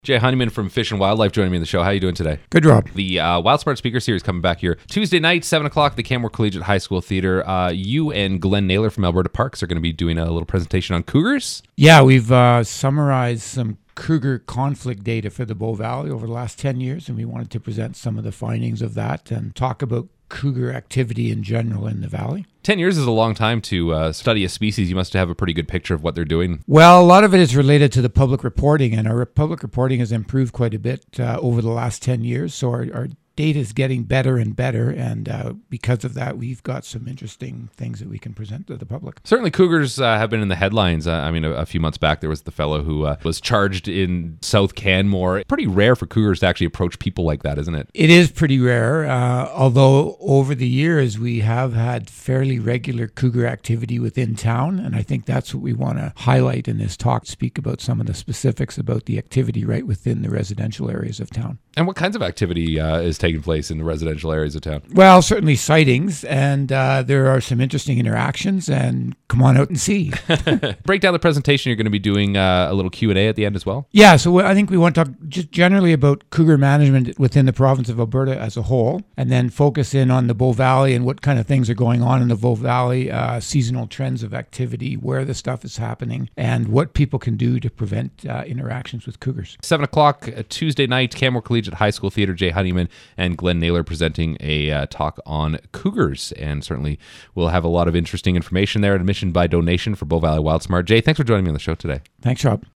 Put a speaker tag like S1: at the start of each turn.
S1: Jay Honeyman from Fish and Wildlife joining me on the show. How are you doing today?
S2: Good, Rob.
S1: The Wild Smart Speaker Series coming back here Tuesday night, 7 o'clock, the Canmore Collegiate High School Theatre. You and Glenn Naylor from Alberta Parks are going to be doing a little presentation on cougars.
S2: Yeah, we've summarized some cougar conflict data for the Bow Valley over the last 10 years, and we wanted to present some of the findings of that and talk about cougar activity in general in the valley.
S1: 10 years is a long time to study a species. You must have a pretty good picture of what they're doing.
S2: Well, a lot of it is related to the public reporting, and our public reporting has improved quite a bit over the last 10 years. So our data is getting better and better, and because of that, we've got some interesting things that we can present to the public.
S1: Certainly, cougars have been in the headlines. A few months back, there was the fellow who was charged in South Canmore. Pretty rare for cougars to actually approach people like that, isn't it?
S2: It is pretty rare, although over the years, we have had fairly regular cougar activity within town, and I think that's what we want to highlight in this talk, speak about some of the specifics about the activity right within the residential areas of town.
S1: And what kinds of activity is taking place in the residential areas of town?
S2: Well, certainly sightings, and there are some interesting interactions, and come on out and see.
S1: Break down the presentation. You're going to be doing a little Q&A at the end as well?
S2: Yeah, so I think we want to talk just generally about cougar management within the province of Alberta as a whole, and then focus in on the Bow Valley and what kind of things are going on in the Bow Valley, seasonal trends of activity, where the stuff is happening, and what people can do to prevent interactions with cougars.
S1: 7 o'clock Tuesday night, Canmore Collegiate High School Theatre. Jay Honeyman and Glenn Naylor presenting a talk on cougars, and certainly we'll have a lot of interesting information there. Admission by donation for Bow Valley Wild Smart. Jay, thanks for joining me on the show today.
S2: Thanks, Rob.